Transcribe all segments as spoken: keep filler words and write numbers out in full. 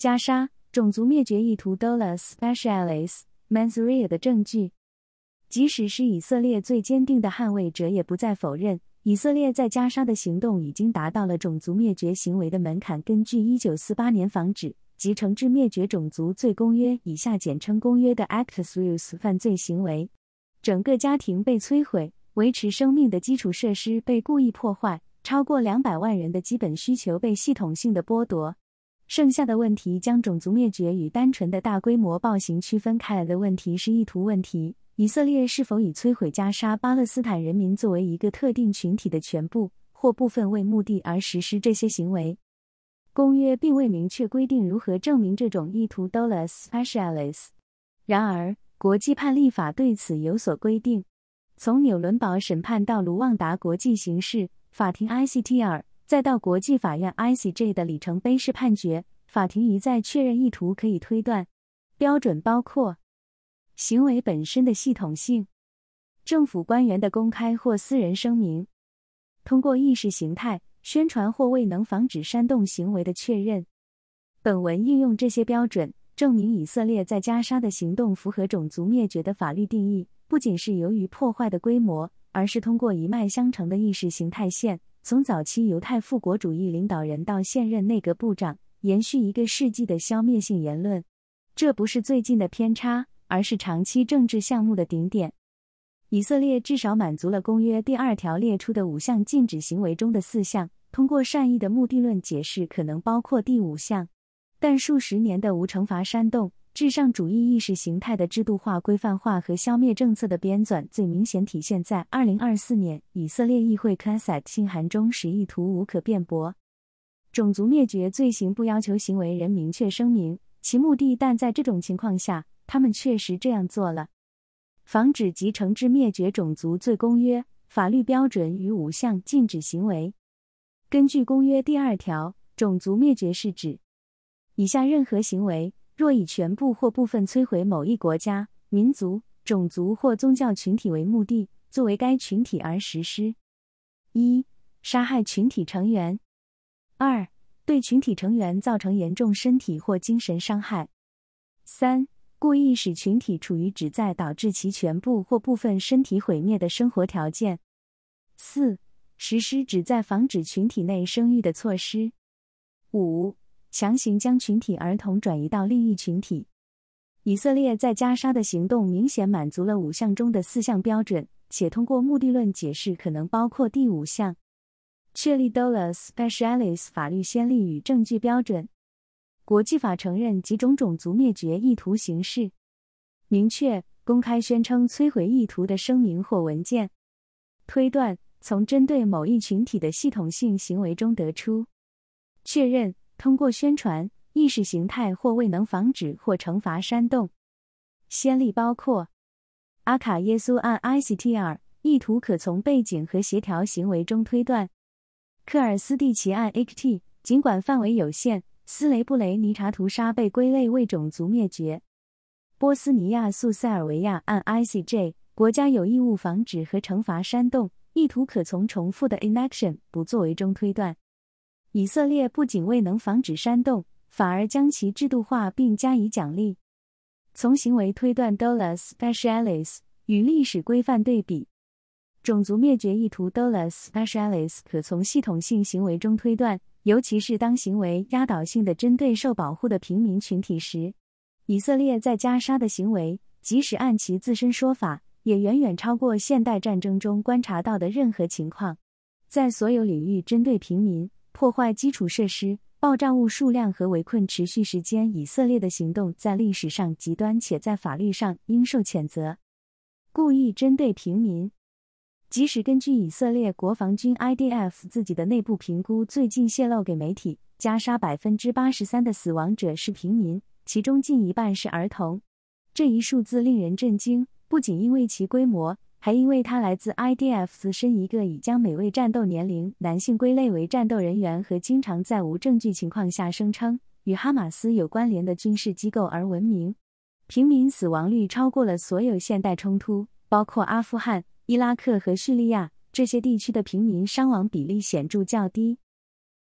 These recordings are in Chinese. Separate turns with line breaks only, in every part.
加沙种族灭绝意图 Dollar Specialis Mansouriya 的证据。即使是以色列最坚定的捍卫者也不再否认，以色列在加沙的行动已经达到了种族灭绝行为的门槛。根据一九四八年防止及惩治灭绝种族罪公约（以下简称公约）的 Actus Reus 犯罪行为，整个家庭被摧毁，维持生命的基础设施被故意破坏，超过两百万人的基本需求被系统性的剥夺。剩下的问题将种族灭绝与单纯的大规模暴行区分开来的问题是意图问题。以色列是否以摧毁加沙巴勒斯坦人民作为一个特定群体的全部或部分为目的而实施这些行为？公约并未明确规定如何证明这种意图 Dollar Specialis。然而，国际判例法对此有所规定。从纽伦堡审判到卢旺达国际刑事法庭 I C T R， 再到国际法院 I C J 的里程碑式判决，法庭一再确认意图可以推断。标准包括行为本身的系统性，政府官员的公开或私人声明，通过意识形态宣传或未能防止煽动行为的确认。本文应用这些标准，证明以色列在加沙的行动符合种族灭绝的法律定义，不仅是由于破坏的规模，而是通过一脉相承的意识形态线，从早期犹太复国主义领导人到现任内阁部长，延续一个世纪的消灭性言论。这不是最近的偏差，而是长期政治项目的顶点。以色列至少满足了公约第二条列出的五项禁止行为中的四项，通过善意的目的论解释可能包括第五项。但数十年的无惩罚煽动、至上主义意识形态的制度化、规范化和消灭政策的编纂，最明显体现在二零二四年以色列议会 Knesset 信函中，使意图无可辩驳。种族灭绝罪行不要求行为人明确声明其目的，但在这种情况下，他们确实这样做了。防止及惩治灭绝种族罪公约法律标准与五项禁止行为。根据公约第二条，种族灭绝是指以下任何行为，若以全部或部分摧毁某一国家、民族、种族或宗教群体为目的，作为该群体而实施。一、杀害群体成员。二、对群体成员造成严重身体或精神伤害。三、故意使群体处于旨在导致其全部或部分身体毁灭的生活条件。四、实施旨在防止群体内生育的措施。五、强行将群体儿童转移到另一群体。以色列在加沙的行动明显满足了五项中的四项标准，且通过目的论解释可能包括第五项。确立 Dollar Specialis 法律先例与证据标准。国际法承认几种种族灭绝意图形式。明确、公开宣称摧毁意图的声明或文件。推断，从针对某一群体的系统性行为中得出。确认，通过宣传、意识形态或未能防止或惩罚煽动。先例包括阿卡耶苏案 I C T R， 意图可从背景和协调行为中推断。科尔斯蒂奇案 I C T， 尽管范围有限，斯雷布雷尼察屠杀被归类为种族灭绝。波斯尼亚诉塞尔维亚案 I C J， 国家有义务防止和惩罚煽动，意图可从重复的 inaction 不作为中推断。以色列不仅未能防止煽动，反而将其制度化并加以奖励。从行为推断 Dollar Specialis 与历史规范对比。种族灭绝意图 Dollar Specialis 可从系统性行为中推断，尤其是当行为压倒性地针对受保护的平民群体时。以色列在加沙的行为，即使按其自身说法，也远远超过现代战争中观察到的任何情况。在所有领域针对平民、破坏基础设施、爆炸物数量和围困持续时间，以色列的行动在历史上极端，且在法律上应受谴责。故意针对平民。即使根据以色列国防军 I D F 自己的内部评估最近泄露给媒体，加沙 百分之八十三 的死亡者是平民，其中近一半是儿童。这一数字令人震惊，不仅因为其规模，还因为它来自 I D F 自身一个以将每位战斗年龄男性归类为战斗人员和经常在无证据情况下声称与哈马斯有关联的军事机构而闻名。平民死亡率超过了所有现代冲突，包括阿富汗、伊拉克和叙利亚，这些地区的平民伤亡比例显著较低。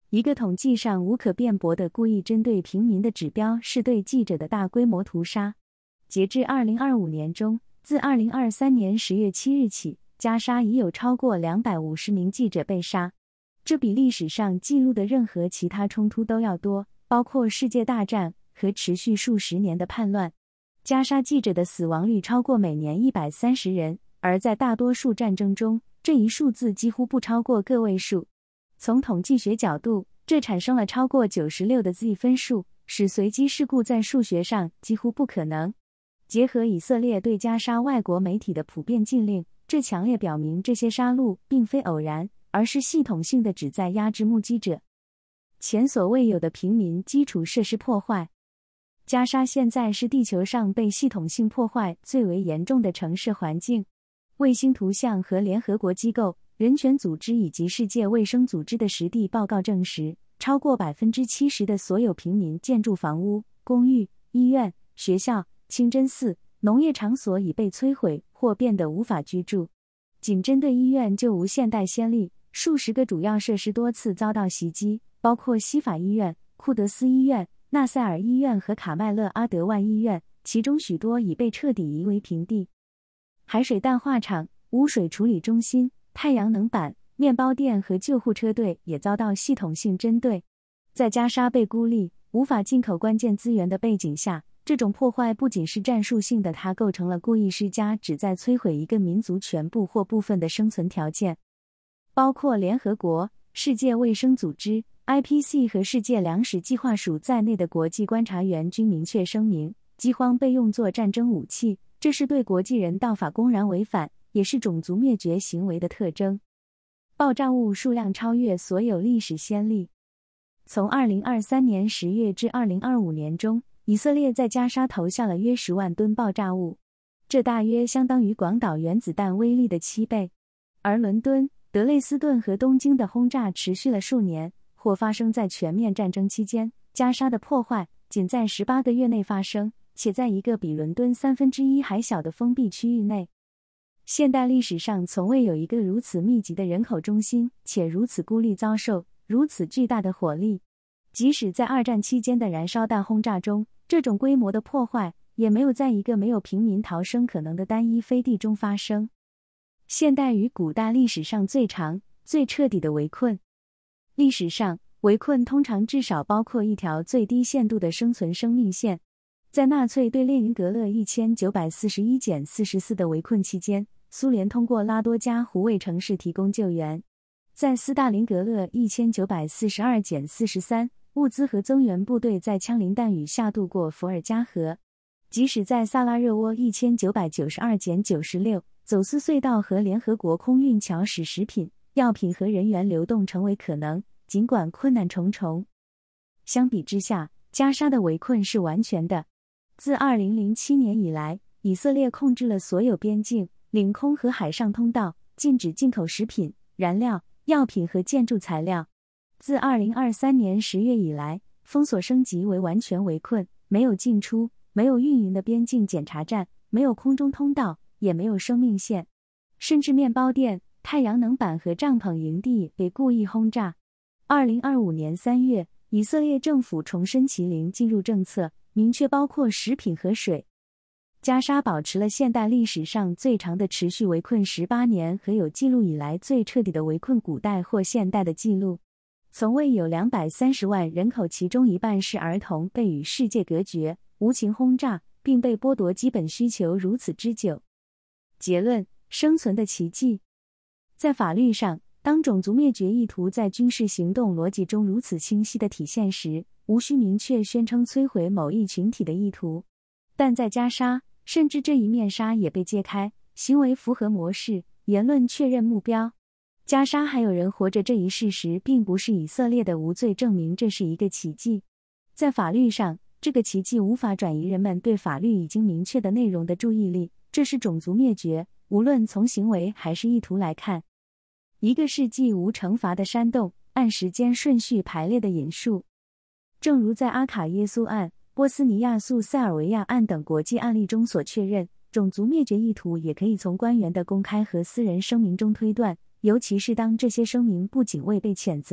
一个统计上无可辩驳的故意针对平民的指标是对记者的大规模屠杀。截至二零二五年中，自二零二三年十月七日起，加沙已有超过两百五十名记者被杀，这比历史上记录的任何其他冲突都要多，包括世界大战和持续数十年的叛乱。加沙记者的死亡率超过每年一百三十人，而在大多数战争中，这一数字几乎不超过个位数。从统计学角度，这产生了超过九十六的 Z 分数，使随机事故在数学上几乎不可能。结合以色列对加沙外国媒体的普遍禁令，这强烈表明这些杀戮并非偶然，而是系统性的旨在压制目击者。前所未有的平民基础设施破坏。加沙现在是地球上被系统性破坏最为严重的城市环境。卫星图像和联合国机构、人权组织以及世界卫生组织的实地报告证实，超过 百分之七十 的所有平民建筑房屋、公寓、医院、学校、清真寺、农业场所已被摧毁或变得无法居住。仅针对医院就无现代先例，数十个主要设施多次遭到袭击，包括西法医院、库德斯医院、纳赛尔医院和卡麦勒阿德万医院，其中许多已被彻底夷为平地。海水淡化厂、污水处理中心、太阳能板、面包店和救护车队也遭到系统性针对。在加沙被孤立、无法进口关键资源的背景下，这种破坏不仅是战术性的，它构成了故意施加旨在摧毁一个民族全部或部分的生存条件。包括联合国、世界卫生组织、I P C 和世界粮食计划署在内的国际观察员均明确声明，饥荒被用作战争武器，这是对国际人道法公然违反，也是种族灭绝行为的特征。爆炸物数量超越所有历史先例。从二零二三年十月至二零二五年中，以色列在加沙投下了约十万吨爆炸物，这大约相当于广岛原子弹威力的七倍。而伦敦、德累斯顿和东京的轰炸持续了数年，或发生在全面战争期间。加沙的破坏仅在十八个月内发生，且在一个比伦敦三分之一还小的封闭区域内。现代历史上从未有一个如此密集的人口中心，且如此孤立遭受如此巨大的火力。即使在二战期间的燃烧弹轰炸中，这种规模的破坏也没有在一个没有平民逃生可能的单一飞地中发生。现代与古代历史上最长、最彻底的围困。历史上，围困通常至少包括一条最低限度的生存生命线。在纳粹对列宁格勒一千九百四十一减四十四的围困期间，苏联通过拉多加湖为城市提供救援。在斯大林格勒一千九百四十二减四十三，物资和增援部队在枪林弹雨下渡过伏尔加河。即使在萨拉热窝一千九百九十二减九十六，走私隧道和联合国空运桥使食品、药品和人员流动成为可能，尽管困难重重。相比之下，加沙的围困是完全的。自二零零七年以来，以色列控制了所有边境、领空和海上通道，禁止进口食品、燃料、药品和建筑材料。自二零二三年十月以来，封锁升级为完全围困，没有进出，没有运营的边境检查站，没有空中通道，也没有生命线。甚至面包店、太阳能板和帐篷营地被故意轰炸。二零二五年三月，以色列政府重申其零进入政策，明确包括食品和水。加沙保持了现代历史上最长的持续围困十八年和有记录以来最彻底的围困古代或现代的记录。从未有两百三十万人口，其中一半是儿童，被与世界隔绝、无情轰炸，并被剥夺基本需求如此之久。结论：生存的奇迹。在法律上，当种族灭绝意图在军事行动逻辑中如此清晰地体现时，无需明确宣称摧毁某一群体的意图。但在加沙，甚至这一面纱也被揭开，行为符合模式，言论确认目标。加沙还有人活着这一事实并不是以色列的无罪证明，这是一个奇迹。在法律上，这个奇迹无法转移人们对法律已经明确的内容的注意力，这是种族灭绝，无论从行为还是意图来看。一个世纪无惩罚的煽动，按时间顺序排列的引述。正如在阿卡耶苏案、波斯尼亚诉塞尔维亚案等国际案例中所确认，种族灭绝意图也可以从官员的公开和私人声明中推断，尤其是当这些声明不仅未被谴责，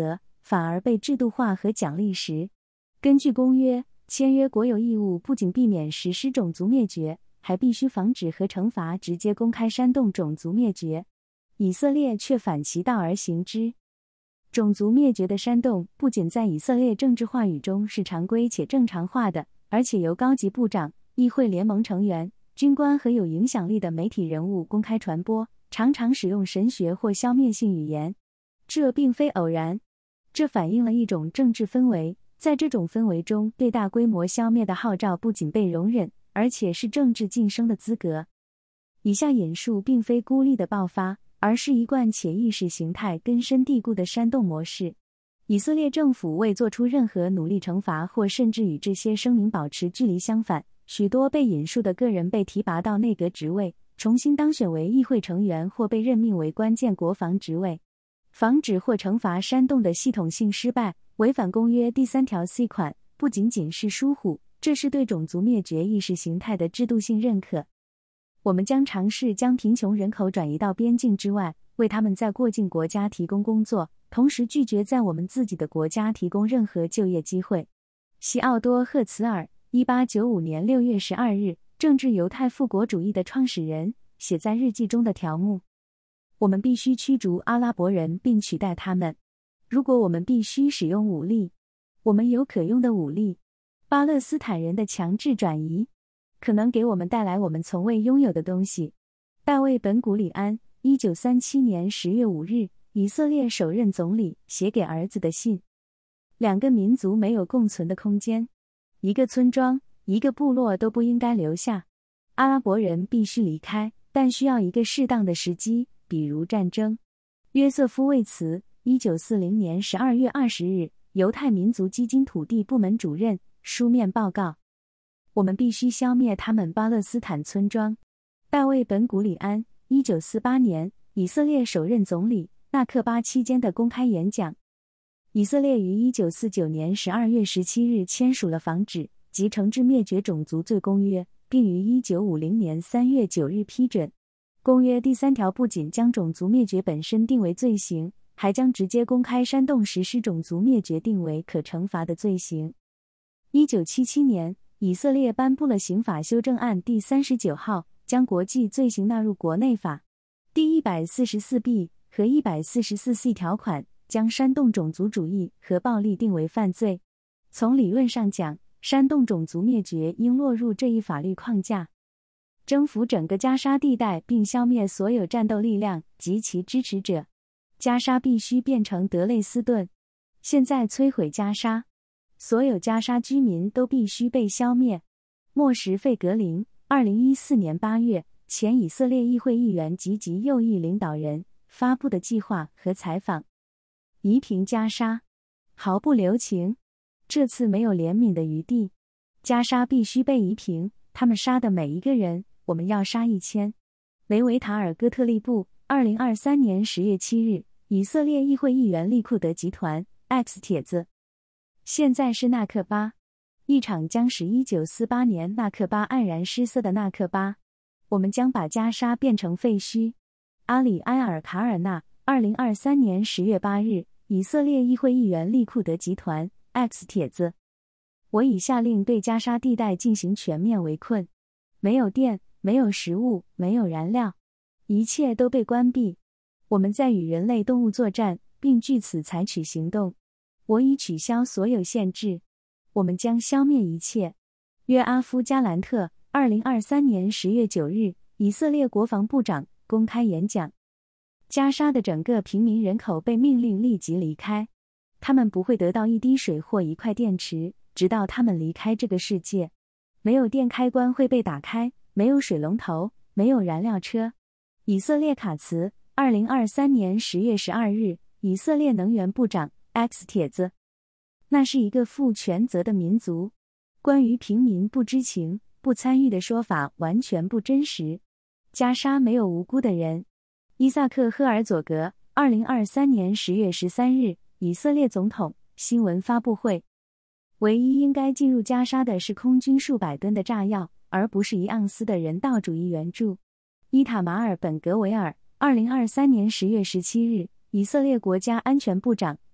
反而被制度化和奖励时。根据公约，签约国有义务不仅避免实施种族灭绝，还必须防止和惩罚直接公开煽动种族灭绝。以色列却反其道而行之。种族灭绝的煽动不仅在以色列政治话语中是常规且正常化的，而且由高级部长、议会联盟成员、军官和有影响力的媒体人物公开传播，常常使用神学或消灭性语言。这并非偶然，这反映了一种政治氛围。在这种氛围中，对大规模消灭的号召不仅被容忍，而且是政治晋升的资格。以下引述并非孤立的爆发，而是一贯且意识形态根深蒂固的煽动模式。以色列政府未做出任何努力惩罚或甚至与这些声明保持距离，相反，许多被引述的个人被提拔到内阁职位，重新当选为议会成员或被任命为关键国防职位。防止或惩罚煽动的系统性失败，违反公约第三条 C 款，不仅仅是疏忽，这是对种族灭绝意识形态的制度性认可。我们将尝试将贫穷人口转移到边境之外，为他们在过境国家提供工作，同时拒绝在我们自己的国家提供任何就业机会。西奥多·赫茨尔，一八九五年六月十二日，政治犹太复国主义的创始人，写在日记中的条目。我们必须驱逐阿拉伯人并取代他们。如果我们必须使用武力，我们有可用的武力。巴勒斯坦人的强制转移可能给我们带来我们从未拥有的东西。大卫·本古里安，一九三七年十月五日，以色列首任总理写给儿子的信。两个民族没有共存的空间，一个村庄、一个部落都不应该留下。阿拉伯人必须离开，但需要一个适当的时机，比如战争。约瑟夫·魏茨，一九四零年十二月二十日，犹太民族基金土地部门主任，书面报告。我们必须消灭他们巴勒斯坦村庄。大卫·本古里安，一九四八年，以色列首任总理，纳克巴期间的公开演讲。以色列于一九四九年十二月十七日签署了防止及惩治灭绝种族罪公约，并于一九五零年三月九日批准。公约第三条不仅将种族灭绝本身定为罪行，还将直接公开煽动实施种族灭绝定为可惩罚的罪行。一九七七年，以色列颁布了刑法修正案第三十九号，将国际罪行纳入国内法。第一百四十四 B 和一百四十四 C 条款将煽动种族主义和暴力定为犯罪。从理论上讲，煽动种族灭绝应落入这一法律框架。征服整个加沙地带并消灭所有战斗力量及其支持者。加沙必须变成德累斯顿。现在摧毁加沙。所有加沙居民都必须被消灭。莫什·费格林，二零一四年八月，前以色列议会议员及其右翼领导人发布的计划和采访。夷平加沙，毫不留情。这次没有怜悯的余地。加沙必须被夷平，他们杀的每一个人，我们要杀一千。雷维塔尔·戈特利布，二零二三年十月七日，以色列议会议员利库德集团 X 帖子。现在是纳克巴，一场将使一九四八年纳克巴黯然失色的纳克巴。我们将把加沙变成废墟。阿里埃尔·卡尔纳，二零二三年十月八日，以色列议会议员利库德集团 X 帖子。我已下令对加沙地带进行全面围困。没有电，没有食物，没有燃料，一切都被关闭。我们在与人类动物作战，并据此采取行动。我已取消所有限制。我们将消灭一切。约阿夫·加兰特，二零二三年十月九日，以色列国防部长公开演讲。加沙的整个平民人口被命令立即离开。他们不会得到一滴水或一块电池，直到他们离开这个世界。没有电开关会被打开，没有水龙头，没有燃料车。以色列卡茨，二零二三年十月十二日，以色列能源部长 X 帖子。那是一个负全责的民族。关于平民不知情、不参与的说法完全不真实。加沙没有无辜的人。伊萨克·赫尔佐格，二零二三年十月十三日，以色列总统新闻发布会。唯一应该进入加沙的是空军数百吨的炸药，而不是一盎司的人道主义援助。伊塔马尔·本格维尔，二零二三年十月十七日，以色列国家安全部长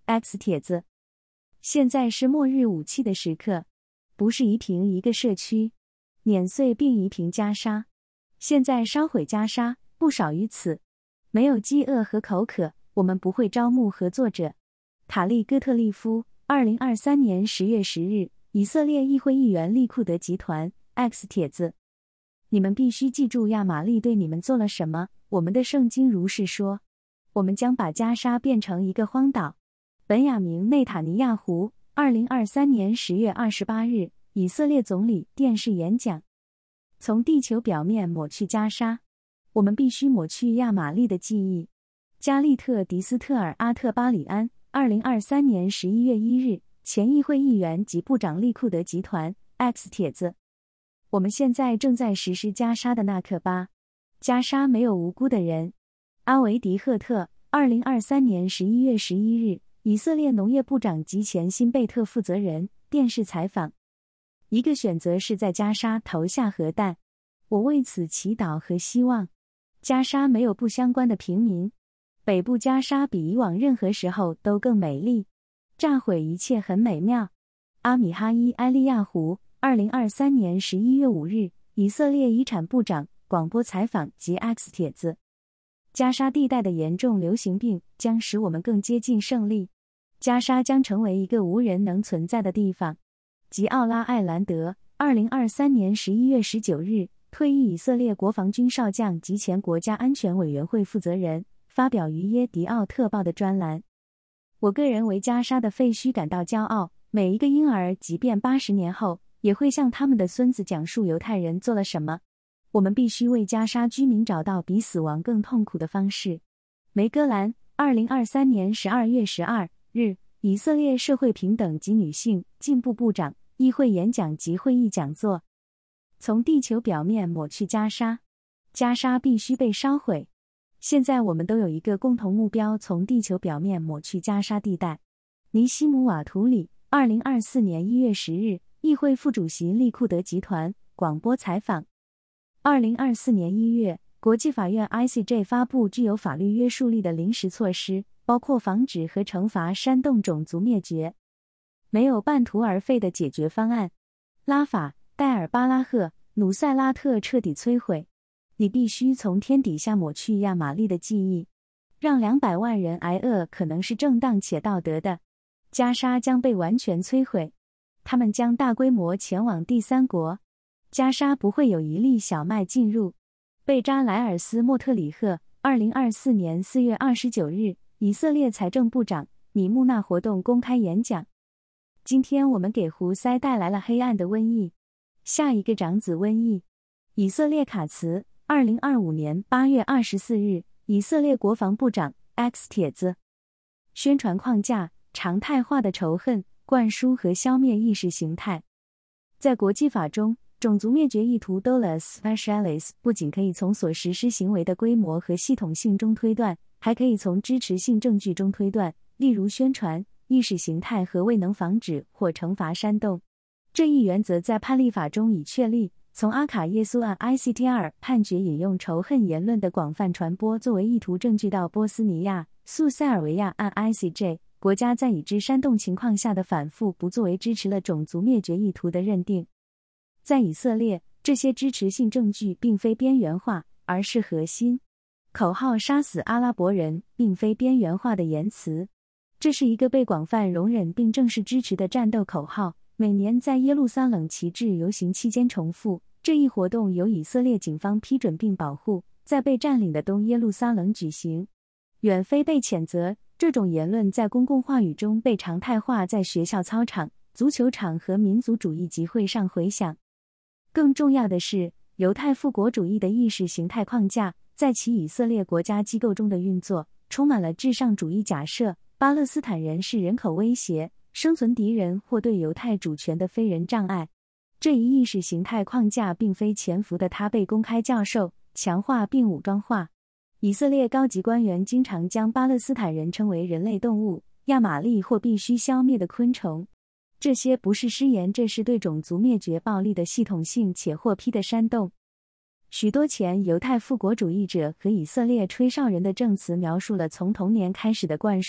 X 帖子。现在是末日武器的时刻，不是夷平一个社区，碾碎并夷平加沙。现在烧毁加沙，不少于此。没有饥饿和口渴，我们不会招募合作者。塔利戈特利夫，二零二三年十月十日，以色列议会议员利库德集团 X 帖子。你们必须记住亚玛力对你们做了什么。我们的圣经如是说。我们将把加沙变成一个荒岛。本雅明内塔尼亚胡，二零二三年十月二十八日，以色列总理电视演讲。从地球表面抹去加沙。我们必须抹去亚玛力的记忆。加利特迪斯特尔阿特巴里安，二零二三年十一月一日，前议会议员及部长利库德集团 X 帖子。我们现在正在实施加沙的纳克巴。加沙没有无辜的人。阿维迪赫特，二零二三年十一月十一日，以色列农业部长及前新贝特负责人，电视采访。一个选择是在加沙投下核弹。我为此祈祷和希望。加沙没有不相关的平民。北部加沙比以往任何时候都更美丽。炸毁一切很美妙。阿米哈伊埃利亚胡，二零二三年十一月五日，以色列遗产部长广播采访及 X 帖子。加沙地带的严重流行病将使我们更接近胜利。加沙将成为一个无人能存在的地方。吉奥拉艾兰德，二零二三年十一月十九日，退役以色列国防军少将及前国家安全委员会负责人，发表于耶迪奥特报的专栏。我个人为加沙的废墟感到骄傲。每一个婴儿即便八十年后，也会向他们的孙子讲述犹太人做了什么。我们必须为加沙居民找到比死亡更痛苦的方式。梅戈兰，二零二三年十二月十二日，以色列社会平等及女性进步部长，议会演讲及会议讲座。从地球表面抹去加沙。加沙必须被烧毁。现在我们都有一个共同目标，从地球表面抹去加沙地带。尼西姆瓦图里，二零二四年一月十日，议会副主席利库德集团广播采访。二零二四年一月，国际法院 I C J 发布具有法律约束力的临时措施，包括防止和惩罚煽动种族灭绝。没有半途而废的解决方案。拉法、戴尔巴拉赫、努塞拉特彻底摧毁。你必须从天底下抹去亚玛力的记忆。让两百万人挨饿可能是正当且道德的。加沙将被完全摧毁。他们将大规模前往第三国。加沙不会有一粒小麦进入。贝扎莱尔斯莫特里赫，二零二四年四月二十九日，以色列财政部长米穆纳活动公开演讲。今天我们给胡塞带来了黑暗的瘟疫。下一个长子瘟疫。以色列卡茨，二零二五年八月二十四日，以色列国防部长 X 帖子。宣传框架：常态化的仇恨、灌输和消灭意识形态。在国际法中，种族灭绝意图 dolus specialis 不仅可以从所实施行为的规模和系统性中推断，还可以从支持性证据中推断，例如宣传、意识形态和未能防止或惩罚煽动。这一原则在判例法中已确立。从阿卡耶苏案 I C T R 判决引用仇恨言论的广泛传播作为意图证据到波斯尼亚诉塞尔维亚案 I C J 国家在已知煽动情况下的反复不作为支持了种族灭绝意图的认定。在以色列，这些支持性证据并非边缘化，而是核心。口号杀死阿拉伯人并非边缘化的言辞。这是一个被广泛容忍并正式支持的战斗口号，每年在耶路撒冷旗帜游行期间重复。这一活动由以色列警方批准并保护，在被占领的东耶路撒冷举行。远非被谴责，这种言论在公共话语中被常态化，在学校操场、足球场和民族主义集会上回响。更重要的是，犹太复国主义的意识形态框架在其以色列国家机构中的运作，充满了至上主义假设，巴勒斯坦人是人口威胁、生存敌人或对犹太主权的非人障碍。这一意识形态框架并非潜伏的，它被公开教授、强化并武装化。以色列高级官员经常将巴勒斯坦人称为人类动物、亚玛力或必须消灭的昆虫。这些不是失言，这是对种族灭绝暴力的系统性且获批的煽动。许多前犹太复国主义者和以色列吹哨人的证词描述了从童年开始的灌输、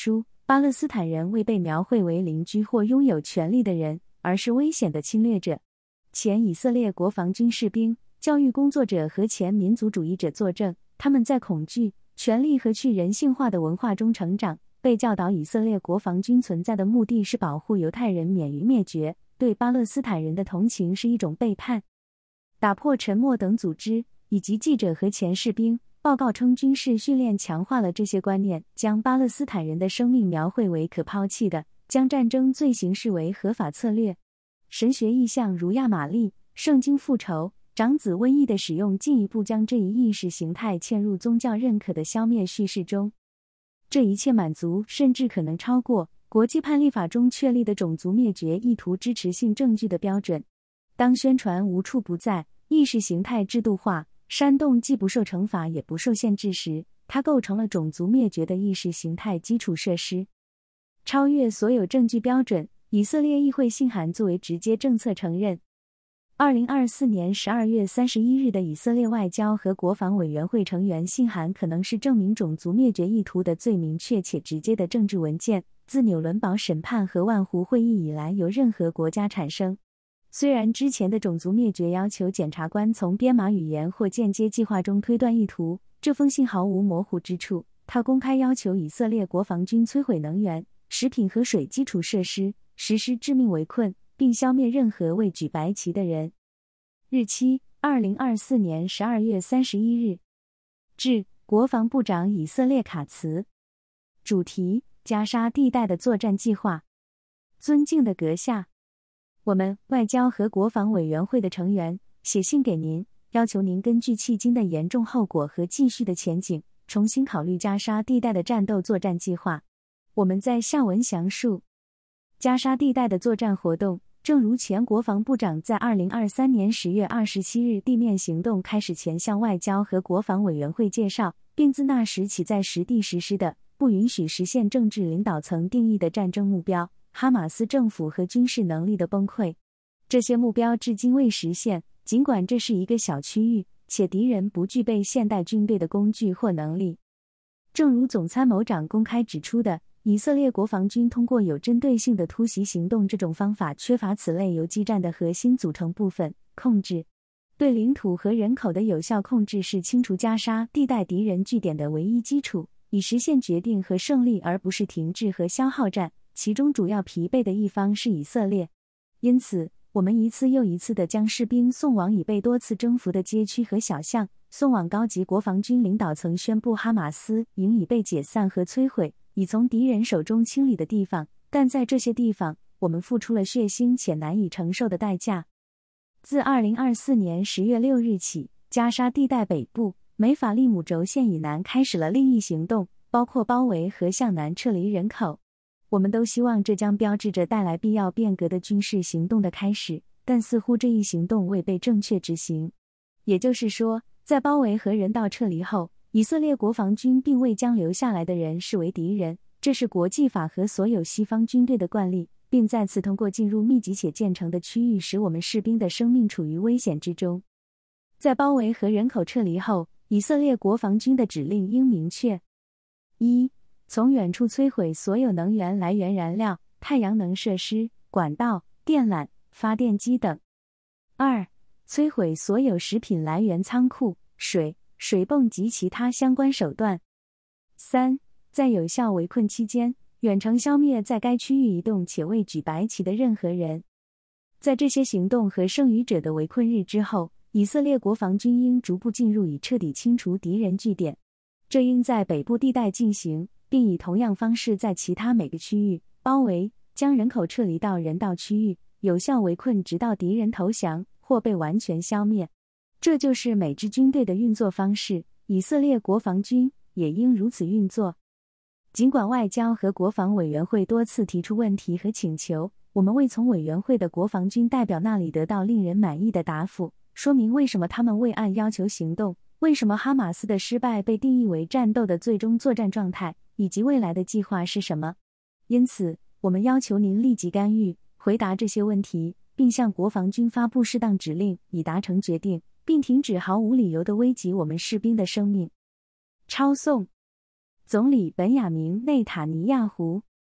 巴勒斯坦人未被描绘为邻居或拥有权力的人，而是危险的侵略者。前以色列国防军士兵、教育工作者和前民族主义者作证，他们在恐惧、权力和去人性化的文化中成长，被教导以色列国防军存在的目的是保护犹太人免于灭绝，对巴勒斯坦人的同情是一种背叛。打破沉默等组织以及记者和前士兵报告称，军事训练强化了这些观念，将巴勒斯坦人的生命描绘为可抛弃的，将战争罪行视为合法策略。神学意象如亚玛力、圣经复仇、长子瘟疫的使用，进一步将这一意识形态嵌入宗教认可的消灭叙事中。这一切满足，甚至可能超过国际判例法中确立的种族灭绝意图支持性证据的标准。当宣传无处不在，意识形态制度化，煽动既不受惩罚也不受限制时，它构成了种族灭绝的意识形态基础设施。超越所有证据标准，以色列议会信函作为直接政策承认。二零二四年十二月三十一日的以色列外交和国防委员会成员信函可能是证明种族灭绝意图的最明确且直接的政治文件，自纽伦堡审判和万湖会议以来由任何国家产生。虽然之前的种族灭绝要求检察官从编码语言或间接计划中推断意图，这封信毫无模糊之处。他公开要求以色列国防军摧毁能源、食品和水基础设施，实施致命围困，并消灭任何为举白旗的人。日期：二零二四年十二月三十一日。致国防部长以色列卡茨。主题：加沙地带的作战计划。尊敬的阁下，我们外交和国防委员会的成员写信给您，要求您根据迄今的严重后果和继续的前景，重新考虑加沙地带的战斗作战计划。我们在下文详述加沙地带的作战活动，正如前国防部长在二零二三年十月二十七日地面行动开始前向外交和国防委员会介绍，并自那时起在实地实施的不允许实现政治领导层定义的战争目标，哈马斯政府和军事能力的崩溃。这些目标至今未实现，尽管这是一个小区域，且敌人不具备现代军队的工具或能力。正如总参谋长公开指出的，以色列国防军通过有针对性的突袭行动这种方法缺乏此类游击战的核心组成部分——控制。对领土和人口的有效控制是清除加沙地带敌人据点的唯一基础，以实现决定和胜利，而不是停滞和消耗战，其中主要疲惫的一方是以色列。因此，我们一次又一次地将士兵送往已被多次征服的街区和小巷，送往高级国防军领导层宣布哈马斯营已被解散和摧毁，已从敌人手中清理的地方，但在这些地方，我们付出了血腥且难以承受的代价。自二零二四年十月六日起，加沙地带北部美法利姆轴线以南开始了另一行动，包括包围和向南撤离人口。我们都希望这将标志着带来必要变革的军事行动的开始，但似乎这一行动未被正确执行。也就是说，在包围和人道撤离后，以色列国防军并未将留下来的人视为敌人，这是国际法和所有西方军队的惯例，并再次通过进入密集且建成的区域使我们士兵的生命处于危险之中。在包围和人口撤离后，以色列国防军的指令应明确：一、从远处摧毁所有能源来源燃料、太阳能设施、管道、电缆、发电机等；二、摧毁所有食品来源仓库、水、水泵及其他相关手段；三、在有效围困期间，远程消灭在该区域移动且未举白旗的任何人。在这些行动和剩余者的围困日之后，以色列国防军应逐步进入以彻底清除敌人据点。这应在北部地带进行，并以同样方式在其他每个区域包围，将人口撤离到人道区域，有效围困直到敌人投降或被完全消灭。这就是美支军队的运作方式，以色列国防军也应如此运作。尽管外交和国防委员会多次提出问题和请求，我们未从委员会的国防军代表那里得到令人满意的答复，说明为什么他们未按要求行动，为什么哈马斯的失败被定义为战斗的最终作战状态，以及未来的计划是什么。因此，我们要求您立即干预，回答这些问题，并向国防军发布适当指令，以达成决定，并停止毫无理由地危及我们士兵的生命。抄送：总理本雅明·内塔尼亚胡。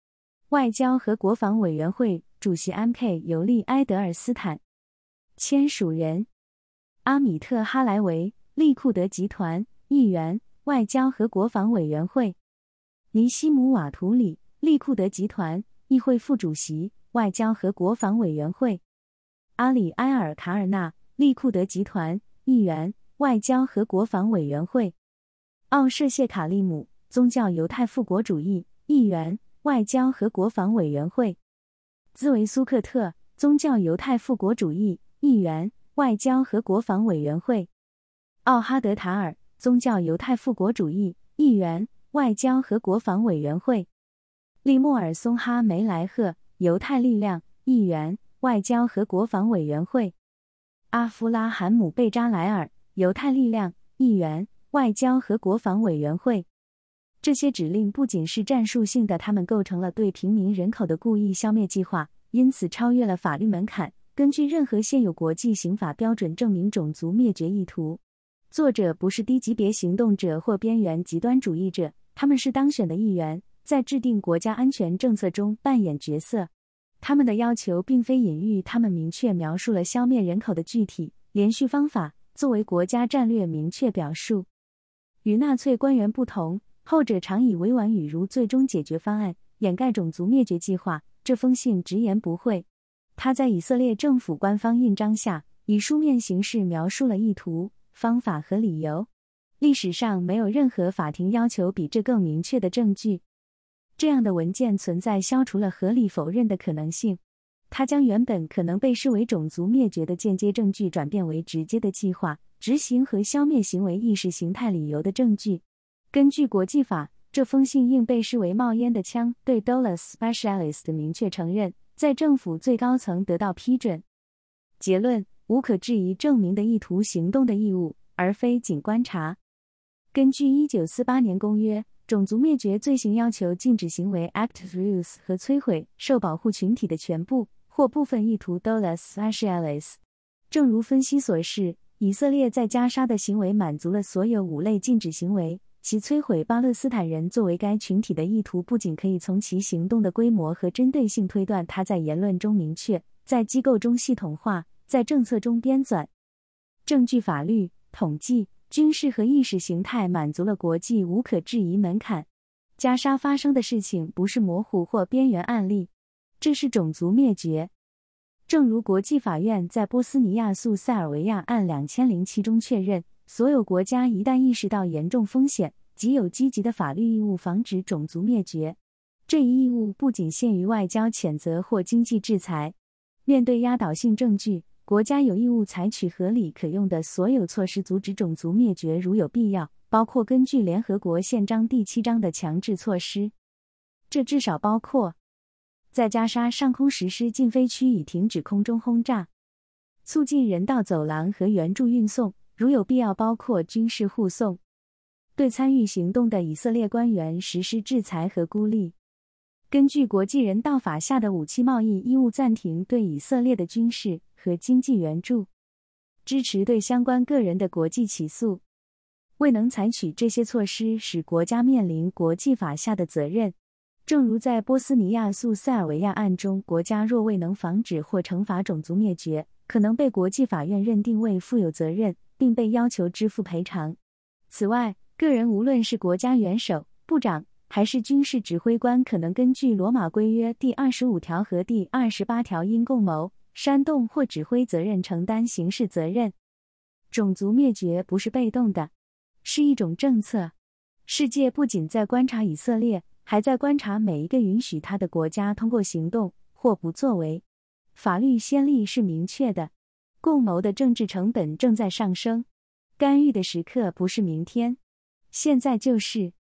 外交和国防委员会主席 M K 尤利埃德尔斯坦。签署人：阿米特·哈莱维，利库德集团议员，外交和国防委员会。尼西姆·瓦图里，利库德集团议会副主席，外交和国防委员会。阿里埃尔·卡尔纳，利库德集团议员，外交和国防委员会。奥舍谢卡利姆，宗教犹太复国主义议员，外交和国防委员会。兹维苏克特，宗教犹太复国主义议员，外交和国防委员会。奥哈德塔尔，宗教犹太复国主义议员，外交和国防委员会。利莫尔松哈梅莱赫，犹太力量议员，外交和国防委员会。阿夫拉罕姆贝扎莱尔，犹太力量议员，外交和国防委员会。这些指令不仅是战术性的，它们构成了对平民人口的故意消灭计划，因此超越了法律门槛，根据任何现有国际刑法标准证明种族灭绝意图。作者不是低级别行动者或边缘极端主义者，他们是当选的议员，在制定国家安全政策中扮演角色。他们的要求并非隐喻，他们明确描述了消灭人口的具体、连续方法，作为国家战略明确表述。与纳粹官员不同，后者常以委婉语如最终解决方案掩盖种族灭绝计划，这封信直言不讳。他在以色列政府官方印章下，以书面形式描述了意图、方法和理由。历史上没有任何法庭要求比这更明确的证据。这样的文件存在消除了合理否认的可能性。它将原本可能被视为种族灭绝的间接证据转变为直接的计划、执行和消灭行为意识形态理由的证据。根据国际法，这封信应被视为冒烟的枪，对 Dulles Specialist 的明确承认，在政府最高层得到批准。结论：无可置疑证明的意图行动的义务，而非仅观察。根据一九四八年公约，种族灭绝罪行要求禁止行为 active use 和摧毁受保护群体的全部或部分意图 Dulles Specialist。正如分析所示，以色列在加沙的行为满足了所有五类禁止行为。其摧毁巴勒斯坦人作为该群体的意图，不仅可以从其行动的规模和针对性推断，它在言论中明确，在机构中系统化，在政策中编纂。证据、法律、统计、军事和意识形态满足了国际无可置疑门槛。加沙发生的事情不是模糊或边缘案例，这是种族灭绝。正如国际法院在波斯尼亚诉塞尔维亚案两千零七中确认，所有国家一旦意识到严重风险，即有积极的法律义务防止种族灭绝。这一义务不仅限于外交谴责或经济制裁。面对压倒性证据，国家有义务采取合理可用的所有措施阻止种族灭绝，如有必要，包括根据联合国宪章第七章的强制措施。这至少包括在加沙上空实施禁飞区以停止空中轰炸，促进人道走廊和援助运送，如有必要包括军事护送，对参与行动的以色列官员实施制裁和孤立。根据国际人道法下的武器贸易义务暂停对以色列的军事和经济援助，支持对相关个人的国际起诉。未能采取这些措施，使国家面临国际法下的责任。正如在波斯尼亚诉塞尔维亚案中，国家若未能防止或惩罚种族灭绝，可能被国际法院认定为负有责任，并被要求支付赔偿。此外，个人无论是国家元首、部长还是军事指挥官，可能根据罗马规约第二十五条和第二十八条因共谋、煽动或指挥责任承担刑事责任。种族灭绝不是被动的，是一种政策。世界不仅在观察以色列，还在观察每一个允许他的国家通过行动或不作为。法律先例是明确的，共谋的政治成本正在上升。干预的时刻不是明天，现在就是。